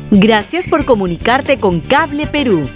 Gracias por comunicarte con Cable Perú.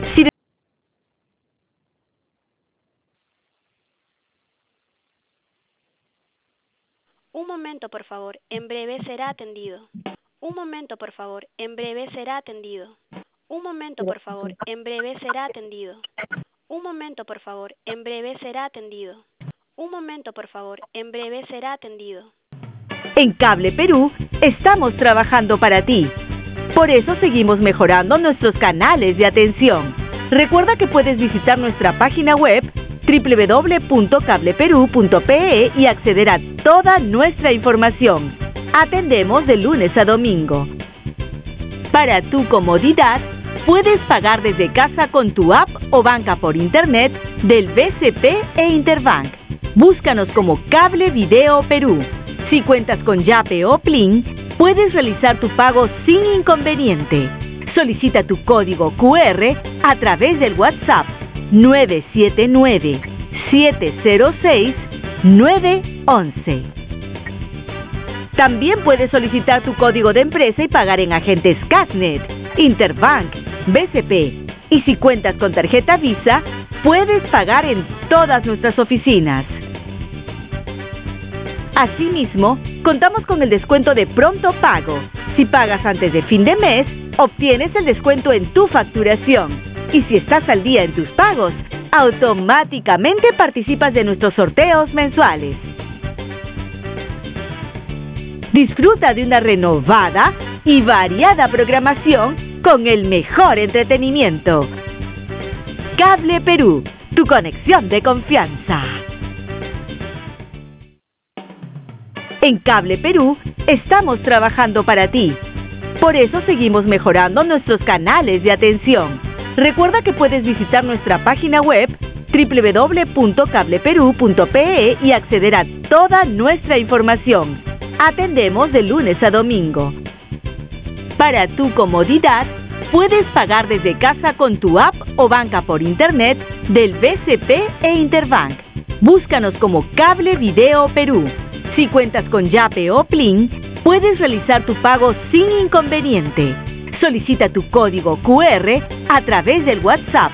Un momento, por favor. En breve será atendido. Un momento, por favor. En breve será atendido. Un momento, por favor. En breve será atendido. Un momento, por favor. En breve será atendido. Un momento, por favor. En breve será atendido. En Cable Perú estamos trabajando para ti. Por eso seguimos mejorando nuestros canales de atención. Recuerda que puedes visitar nuestra página web www.cableperu.pe y acceder a toda nuestra información. Atendemos de lunes a domingo. Para tu comodidad, puedes pagar desde casa con tu app o banca por internet del BCP e Interbank. Búscanos como Cable Video Perú. Si cuentas con Yape o Plin, puedes realizar tu pago sin inconveniente. Solicita tu código QR a través del WhatsApp 979-706-911. También puedes solicitar tu código de empresa y pagar en agentes Casnet, Interbank, BCP. Y si cuentas con tarjeta Visa, puedes pagar en todas nuestras oficinas. Asimismo, contamos con el descuento de pronto pago. Si pagas antes de fin de mes, obtienes el descuento en tu facturación. Y si estás al día en tus pagos, automáticamente participas de nuestros sorteos mensuales. Disfruta de una renovada y variada programación con el mejor entretenimiento. Cable Perú, tu conexión de confianza. En Cable Perú estamos trabajando para ti. Por eso seguimos mejorando nuestros canales de atención. Recuerda que puedes visitar nuestra página web www.cableperu.pe y acceder a toda nuestra información. Atendemos de lunes a domingo. Para tu comodidad, puedes pagar desde casa con tu app o banca por internet del BCP e Interbank. Búscanos como Cable Video Perú. Si cuentas con Yape o Plin, puedes realizar tu pago sin inconveniente. Solicita tu código QR a través del WhatsApp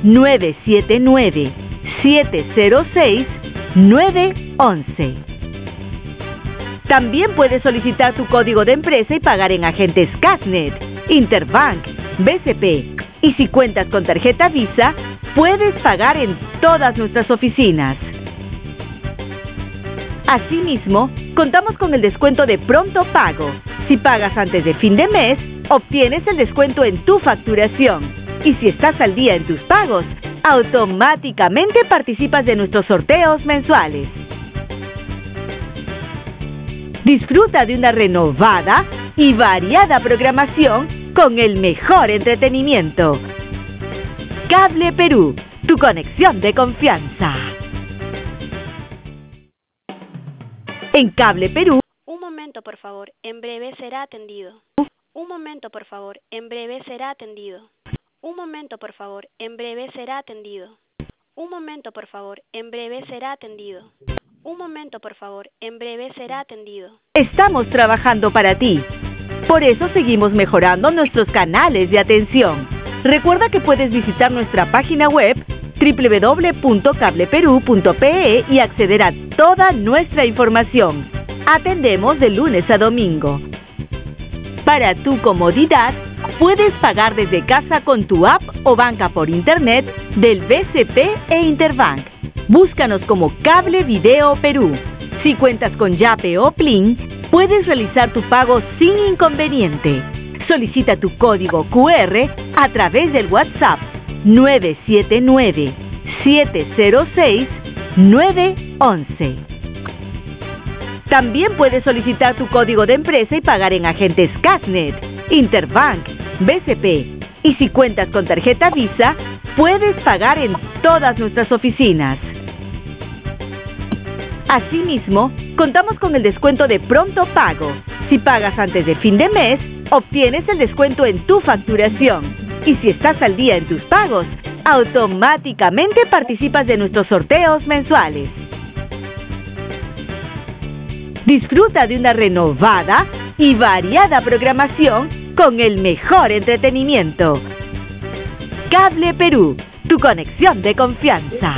979-706-911. También puedes solicitar tu código de empresa y pagar en agentes Casnet, Interbank, BCP. Y si cuentas con tarjeta Visa, puedes pagar en todas nuestras oficinas. Asimismo, contamos con el descuento de pronto pago. Si pagas antes de fin de mes, obtienes el descuento en tu facturación. Y si estás al día en tus pagos, automáticamente participas de nuestros sorteos mensuales. Disfruta de una renovada y variada programación con el mejor entretenimiento. Cable Perú, tu conexión de confianza. En Cable Perú. Un momento, por favor. En breve será atendido. Un momento, por favor. En breve será atendido. Un momento, por favor. En breve será atendido. Un momento, por favor. En breve será atendido. Un momento, por favor. En breve será atendido. Estamos trabajando para ti. Por eso seguimos mejorando nuestros canales de atención. Recuerda que puedes visitar nuestra página web www.cableperu.pe y acceder a toda nuestra información. Atendemos de lunes a domingo. Para tu comodidad, puedes pagar desde casa con tu app o banca por internet del BCP e Interbank. Búscanos como Cable Video Perú. Si cuentas con Yape o Plin, puedes realizar tu pago sin inconveniente. Solicita tu código QR a través del WhatsApp 979-706-911. También puedes solicitar tu código de empresa y pagar en agentes Casnet, Interbank, BCP. Y si cuentas con tarjeta Visa, puedes pagar en todas nuestras oficinas. Asimismo, contamos con el descuento de pronto pago. Si pagas antes de fin de mes, obtienes el descuento en tu facturación. Y si estás al día en tus pagos, automáticamente participas de nuestros sorteos mensuales. Disfruta de una renovada y variada programación con el mejor entretenimiento. Cable Perú, tu conexión de confianza.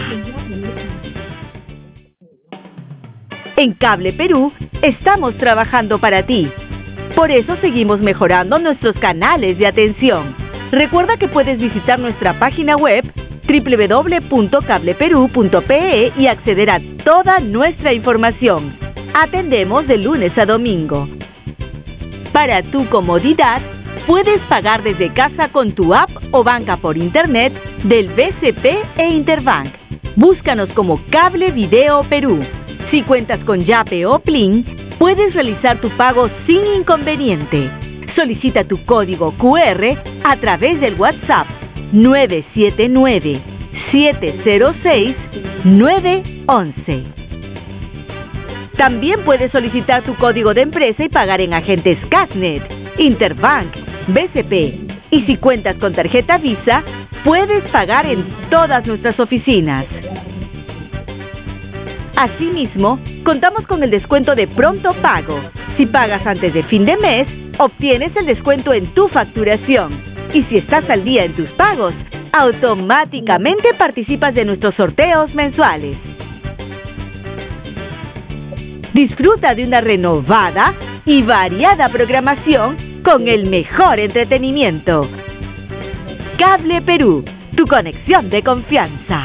En Cable Perú estamos trabajando para ti. Por eso seguimos mejorando nuestros canales de atención. Recuerda que puedes visitar nuestra página web www.cableperú.pe y acceder a toda nuestra información. Atendemos de lunes a domingo. Para tu comodidad, puedes pagar desde casa con tu app o banca por internet del BCP e Interbank. Búscanos como Cable Video Perú. Si cuentas con Yape o Plin, puedes realizar tu pago sin inconveniente. Solicita tu código QR a través del WhatsApp 979-706-911. También puedes solicitar tu código de empresa y pagar en agentes Casnet, Interbank, BCP. Y si cuentas con tarjeta Visa, puedes pagar en todas nuestras oficinas. Asimismo, contamos con el descuento de pronto pago. Si pagas antes de fin de mes, obtienes el descuento en tu facturación. Y si estás al día en tus pagos, automáticamente participas de nuestros sorteos mensuales. Disfruta de una renovada y variada programación con el mejor entretenimiento. Cable Perú, tu conexión de confianza.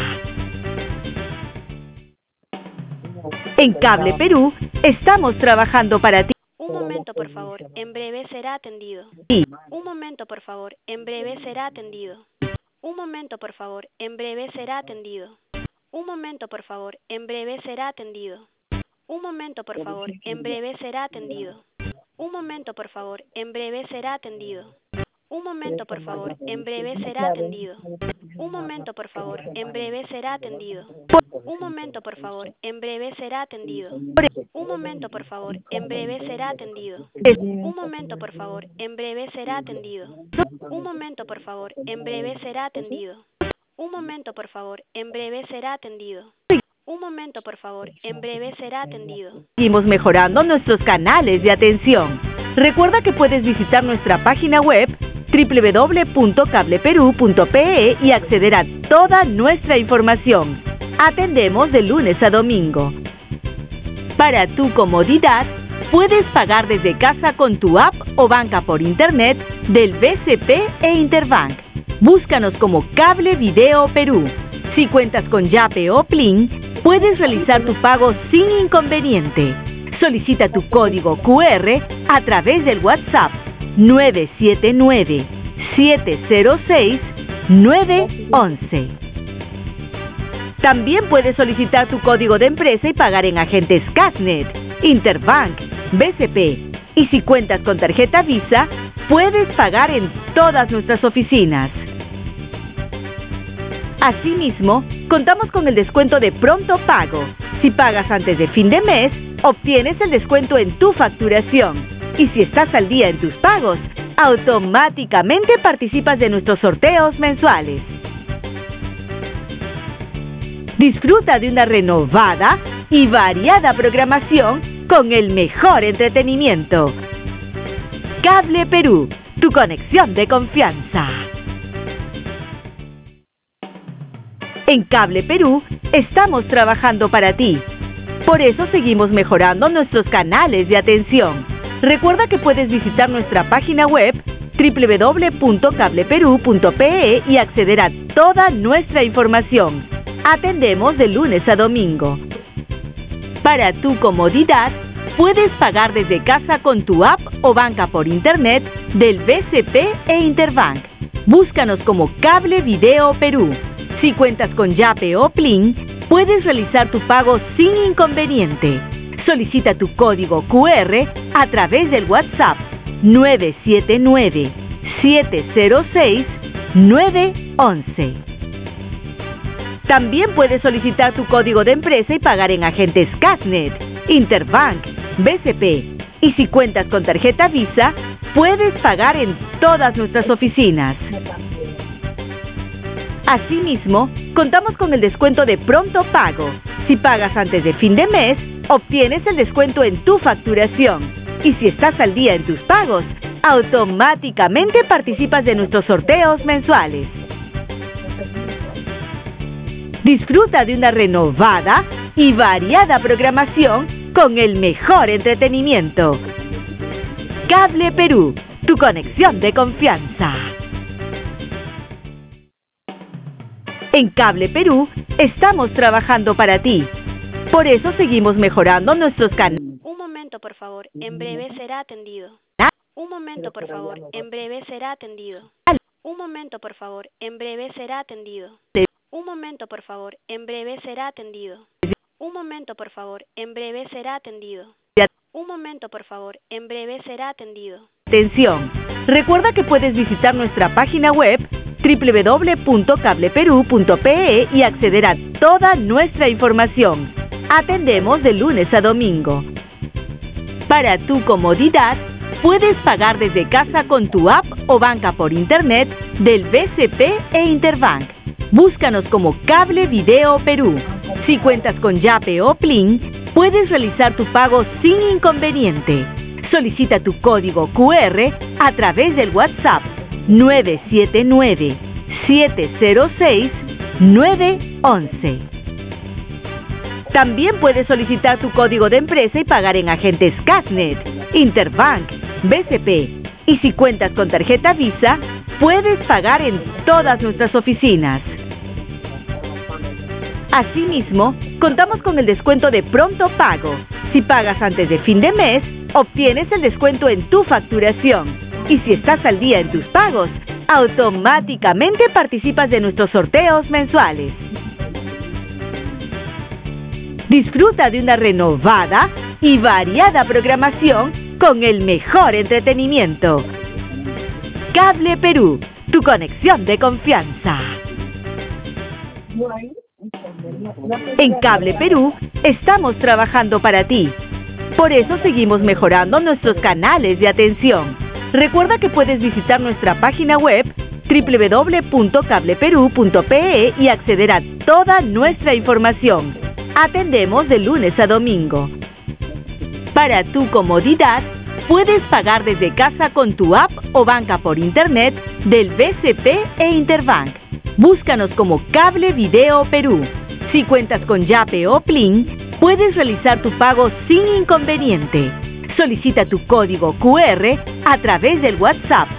En Cable Perú estamos trabajando para ti. Un momento, por favor. En breve será atendido. Un momento, por favor. En breve será atendido. Un momento, por favor. En breve será atendido. Un momento, por favor. En breve será atendido. Un momento, por favor. En breve será atendido. Un momento, por favor. En breve será atendido. Un momento, por favor. En breve será atendido. Un momento, por favor. En breve será atendido. Un momento, por favor. En breve será atendido. Un momento, por favor. En breve será atendido. Un momento, por favor. En breve será atendido. Un momento, por favor. En breve será atendido. Un momento, por favor. En breve será atendido. Un momento, por favor. En breve será atendido. Seguimos mejorando nuestros canales de atención. Recuerda que puedes visitar nuestra página web www.cableperú.pe y acceder a toda nuestra información. Atendemos de lunes a domingo. Para tu comodidad, puedes pagar desde casa con tu app o banca por internet del BCP e Interbank. Búscanos como Cable Video Perú. Si cuentas con Yape o Plin, puedes realizar tu pago sin inconveniente. Solicita tu código QR a través del WhatsApp 979-706-911. También puedes solicitar tu código de empresa y pagar en agentes Casnet, Interbank, BCP. Y si cuentas con tarjeta Visa, puedes pagar en todas nuestras oficinas. Asimismo, contamos con el descuento de pronto pago. Si pagas antes de fin de mes, obtienes el descuento en tu facturación. Y si estás al día en tus pagos, automáticamente participas de nuestros sorteos mensuales. Disfruta de una renovada y variada programación con el mejor entretenimiento. Cable Perú, tu conexión de confianza. En Cable Perú estamos trabajando para ti. Por eso seguimos mejorando nuestros canales de atención. Recuerda que puedes visitar nuestra página web www.cableperú.pe y acceder a toda nuestra información. Atendemos de lunes a domingo. Para tu comodidad, puedes pagar desde casa con tu app o banca por internet del BCP e Interbank. Búscanos como Cable Video Perú. Si cuentas con Yape o Plin, puedes realizar tu pago sin inconveniente. Solicita tu código QR a través del WhatsApp 979-706-911. También puedes solicitar tu código de empresa y pagar en agentes Casnet, Interbank, BCP. Y si cuentas con tarjeta Visa, puedes pagar en todas nuestras oficinas. Asimismo, contamos con el descuento de pronto pago. Si pagas antes de fin de mes, obtienes el descuento en tu facturación. Y si estás al día en tus pagos, automáticamente participas de nuestros sorteos mensuales. Disfruta de una renovada y variada programación con el mejor entretenimiento. Cable Perú, tu conexión de confianza. En Cable Perú estamos trabajando para ti. Por eso seguimos mejorando nuestros canales. Un momento, por favor. En breve será atendido. Un momento, por favor. En breve será atendido. Un momento, por favor. En breve será atendido. Un momento, por favor. En breve será atendido. Un momento, por favor. En breve será atendido. Un momento, por favor. En breve será atendido. Atención. Recuerda que puedes visitar nuestra página web www.cableperú.pe y acceder a toda nuestra información. Atendemos de lunes a domingo. Para tu comodidad, puedes pagar desde casa con tu app o banca por internet del BCP e Interbank. Búscanos como Cable Video Perú. Si cuentas con Yape o Plin, puedes realizar tu pago sin inconveniente. Solicita tu código QR a través del WhatsApp 979-706-911. También puedes solicitar tu código de empresa y pagar en agentes Casnet, Interbank, BCP. Y si cuentas con tarjeta Visa, puedes pagar en todas nuestras oficinas. Asimismo, contamos con el descuento de pronto pago. Si pagas antes de fin de mes, obtienes el descuento en tu facturación. Y si estás al día en tus pagos, automáticamente participas de nuestros sorteos mensuales. Disfruta de una renovada y variada programación con el mejor entretenimiento. Cable Perú, tu conexión de confianza. En Cable Perú estamos trabajando para ti. Por eso seguimos mejorando nuestros canales de atención. Recuerda que puedes visitar nuestra página web www.cableperú.pe y acceder a toda nuestra información. Atendemos de lunes a domingo. Para tu comodidad, puedes pagar desde casa con tu app o banca por internet del BCP e Interbank. Búscanos como Cable Video Perú. Si cuentas con Yape o Plin, puedes realizar tu pago sin inconveniente. Solicita tu código QR a través del WhatsApp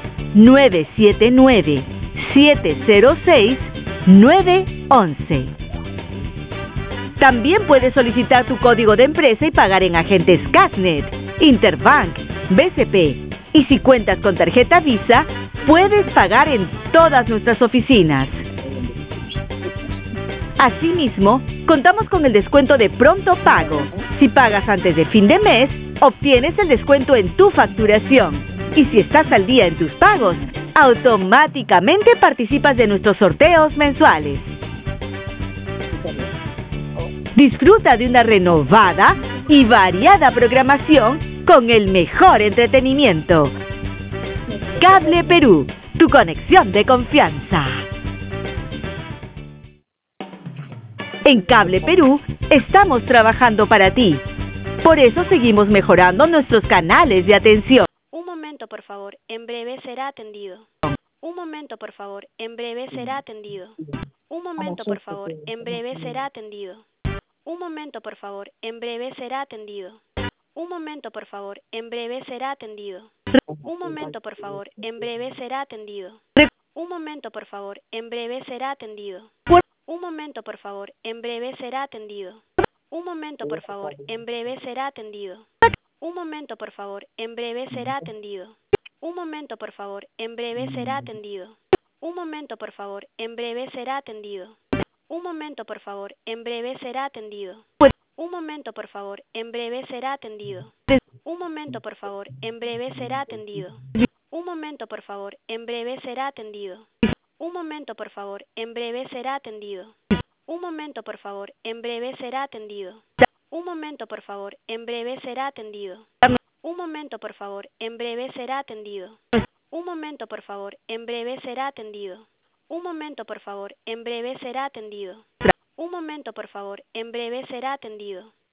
979-706-911. También puedes solicitar tu código de empresa y pagar en agentes Casnet, Interbank, BCP. Y si cuentas con tarjeta Visa, puedes pagar en todas nuestras oficinas. Asimismo, contamos con el descuento de pronto pago. Si pagas antes de fin de mes, obtienes el descuento en tu facturación. Y si estás al día en tus pagos, automáticamente participas de nuestros sorteos mensuales. Disfruta de una renovada y variada programación con el mejor entretenimiento. Cable Perú, tu conexión de confianza. En Cable Perú estamos trabajando para ti. Por eso seguimos mejorando nuestros canales de atención. Un momento, por favor. En breve será atendido. Un momento, por favor. En breve será atendido. Un momento, por favor. En breve será atendido. Un momento, por favor. En breve será atendido. Un momento, por favor. En breve será atendido. Un momento, por favor. En breve será atendido. Un momento, por favor. En breve será atendido. Un momento, por favor. En breve será atendido. Un momento, por favor. En breve será atendido. Un momento, por favor. En breve será atendido. Un momento, por favor. En breve será atendido. Un momento, por favor. En breve será atendido. Un momento, por favor. En breve será atendido. Un momento, por favor. En breve será atendido. Un momento, por favor. En breve será atendido. Un momento, por favor. En breve será atendido. Un momento, por favor. En breve será atendido. Un momento, por favor. En breve será atendido. Un momento, por favor. En breve será atendido. Un momento, por favor. En breve será atendido. Un momento, por favor. En breve será atendido. Un momento, por favor. En breve será atendido. Un momento, por favor. En breve será atendido.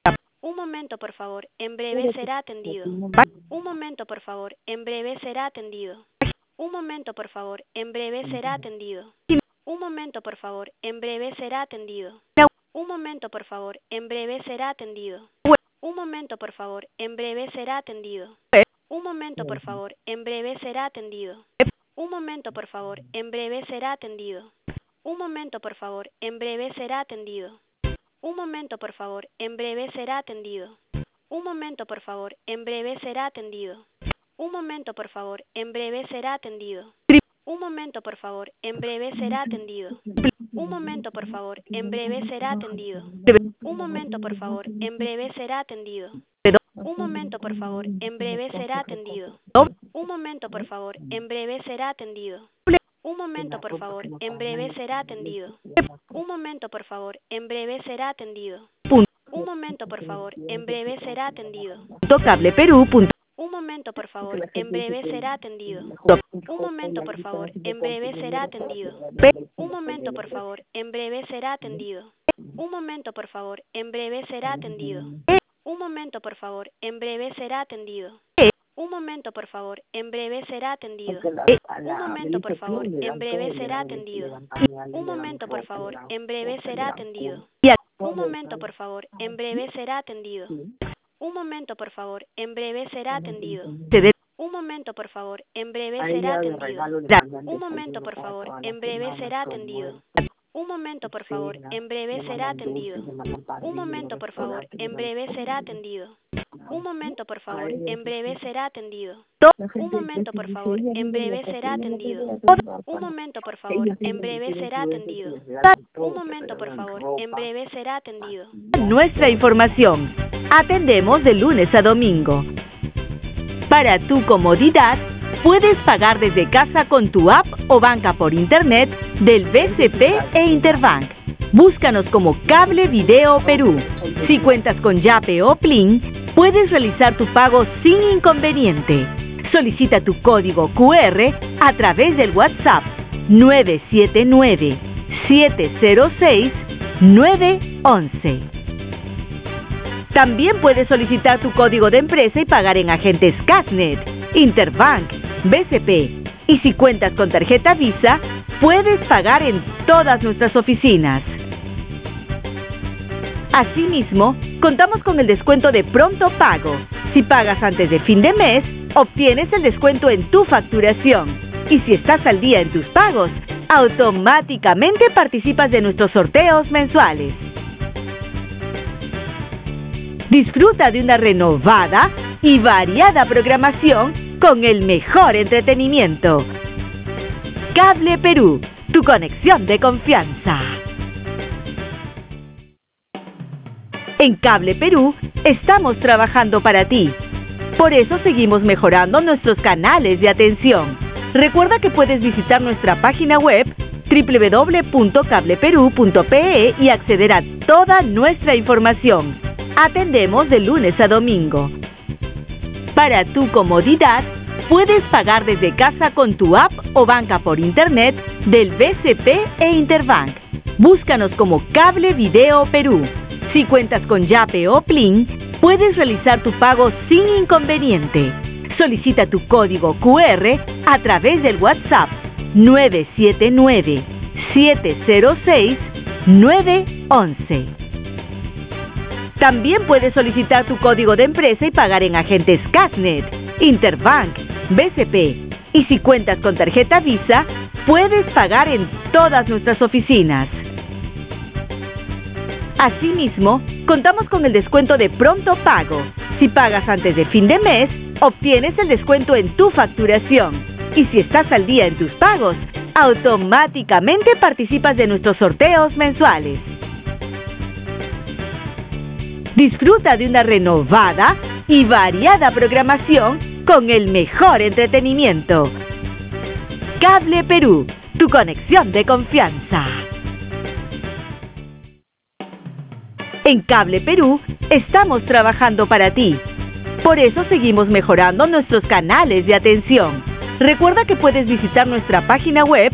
Un momento, por favor. En breve será atendido. Un momento, por favor. En breve será atendido. Un momento, por favor. En breve será atendido. Un momento, por favor. En breve será atendido. Un momento, por favor. En breve será atendido. Un momento, por favor. En breve será atendido. Un momento, por favor. En breve será atendido. Un momento, por favor. En breve será atendido. Un momento, por favor. En breve será atendido. Un momento, por favor. En breve será atendido. Un momento, por favor. En breve será atendido. Un momento, por favor. En breve será atendido. Un momento, por favor. En breve será atendido. Un momento, por favor. En breve será atendido. Un momento, por favor. En breve será atendido. Un momento, por favor. En breve será atendido. Un momento, por favor. En breve será atendido. Un momento, por favor. En breve será atendido. Un momento, por favor. En breve será atendido. Un momento, por favor. En breve será atendido. Cableperú. Un momento, por favor. En breve será atendido. Un momento, por favor. En breve será atendido. Un momento, por favor. En breve será atendido. Un momento, por favor. En breve será atendido. Un momento, por favor. En breve será atendido. Un momento, por favor. En breve será atendido. Un momento, por favor. En breve será atendido. Un momento, por favor. En breve será atendido. Un momento, por favor. En breve será atendido. Un momento, por favor. En breve será atendido. Un momento, por favor. En breve será atendido. Un momento, por favor. En breve será atendido. Un momento, por favor. En breve será atendido. Un momento, por favor. En breve será atendido. Un momento, por favor. En breve será atendido. Un momento, por favor. En breve será atendido. Un momento, por favor. En breve será atendido. Un momento, por favor. En breve será atendido. Nuestra información. Atendemos de lunes a domingo. Para tu comodidad, puedes pagar desde casa con tu app o banca por internet del BCP e Interbank. Búscanos como Cable Video Perú. Si cuentas con Yape o Plin, puedes realizar tu pago sin inconveniente. Solicita tu código QR a través del WhatsApp 979-706-911. También puedes solicitar tu código de empresa y pagar en agentes Casnet, Interbank, BCP. Y si cuentas con tarjeta Visa, puedes pagar en todas nuestras oficinas. Asimismo, contamos con el descuento de pronto pago. Si pagas antes de fin de mes, obtienes el descuento en tu facturación. Y si estás al día en tus pagos, automáticamente participas de nuestros sorteos mensuales. Disfruta de una renovada y variada programación con el mejor entretenimiento. Cable Perú, tu conexión de confianza. En Cable Perú estamos trabajando para ti. Por eso seguimos mejorando nuestros canales de atención. Recuerda que puedes visitar nuestra página web www.cableperú.pe y acceder a toda nuestra información. Atendemos de lunes a domingo. Para tu comodidad, puedes pagar desde casa con tu app o banca por internet del BCP e Interbank. Búscanos como Cable Video Perú. Si cuentas con Yape o Plin, puedes realizar tu pago sin inconveniente. Solicita tu código QR a través del WhatsApp 979-706-911. También puedes solicitar tu código de empresa y pagar en agentes Casnet, Interbank, BCP. Y si cuentas con tarjeta Visa, puedes pagar en todas nuestras oficinas. Asimismo, contamos con el descuento de pronto pago. Si pagas antes de fin de mes, obtienes el descuento en tu facturación. Y si estás al día en tus pagos, automáticamente participas de nuestros sorteos mensuales. Disfruta de una renovada y variada programación con el mejor entretenimiento. Cable Perú, tu conexión de confianza. En Cable Perú estamos trabajando para ti. Por eso seguimos mejorando nuestros canales de atención. Recuerda que puedes visitar nuestra página web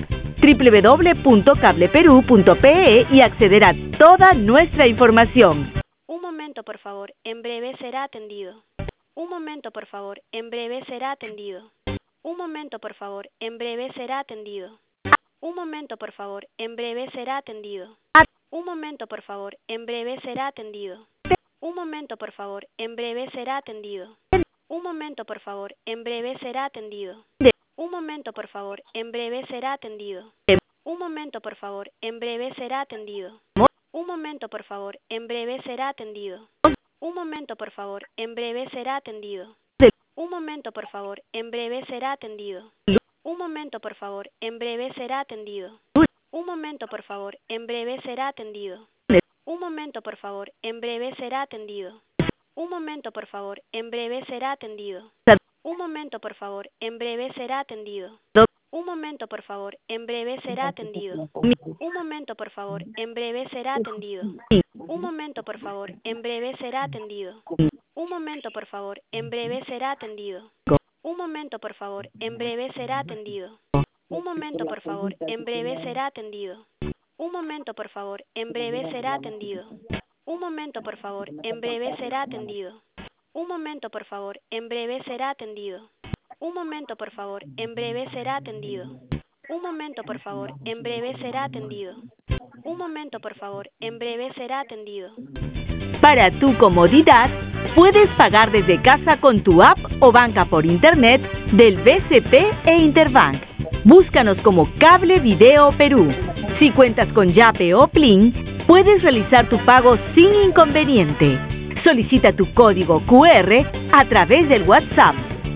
www.cableperú.pe y acceder a toda nuestra información. Un momento, momento, por favor. En breve será atendido. Un momento, por favor. En breve será atendido. Un momento, por favor. En breve será atendido. Un momento, por favor. En breve será atendido. Un momento, por favor. En breve será atendido. Un momento, por favor. En breve será atendido. Un momento, por favor. En breve será atendido. Un momento, por favor. En breve será atendido. Un momento, por favor. En breve será atendido. Un momento, por favor. En breve será atendido. Un momento, por favor. En breve será atendido. Un momento, por favor. En breve será atendido. Un momento, por favor. En breve será atendido. Un momento, por favor. En breve será atendido. Un momento, por favor. En breve será atendido. Un momento, por favor. En breve será atendido. Un momento, por favor. En breve será atendido. Un momento, por favor. En breve será atendido. Un momento, por favor. En breve será atendido. Un momento, por favor. En breve será atendido. Un momento, por favor. En breve será atendido. Un momento, por favor. En breve será atendido. Un momento, por favor. En breve será atendido. Un momento, por favor. En breve será atendido. Un momento, por favor. En breve será atendido. Un momento, por favor. En breve será atendido. Un momento, por favor. En breve será atendido. Un momento, por favor. En breve será atendido. Un momento, por favor. En breve será atendido. Para tu comodidad, puedes pagar desde casa con tu app o banca por internet del BCP e Interbank. Búscanos como Cable Video Perú. Si cuentas con Yape o Plin, puedes realizar tu pago sin inconveniente. Solicita tu código QR a través del WhatsApp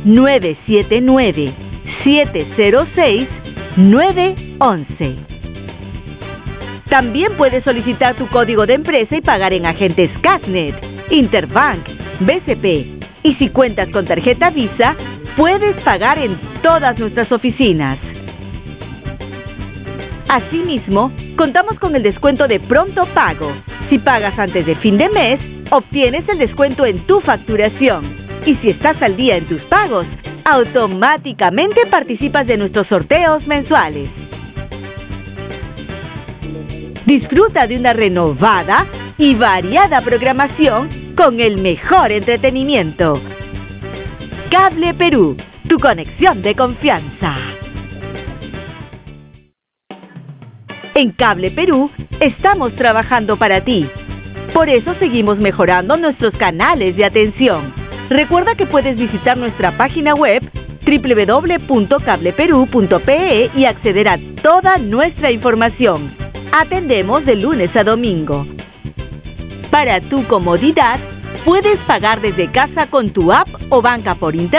979-706-911. También puedes solicitar tu código de empresa y pagar en agentes Casnet, Interbank, BCP. Y si cuentas con tarjeta Visa, puedes pagar en todas nuestras oficinas. Asimismo, contamos con el descuento de pronto pago. Si pagas antes de fin de mes, obtienes el descuento en tu facturación. Y si estás al día en tus pagos, automáticamente participas de nuestros sorteos mensuales. Disfruta de una renovada y variada programación con el mejor entretenimiento. Cable Perú, tu conexión de confianza. En Cable Perú estamos trabajando para ti. Por eso seguimos mejorando nuestros canales de atención. Recuerda que puedes visitar nuestra página web www.cableperu.pe y acceder a toda nuestra información. Atendemos de lunes a domingo. Para tu comodidad, puedes pagar desde casa con tu app o banca por internet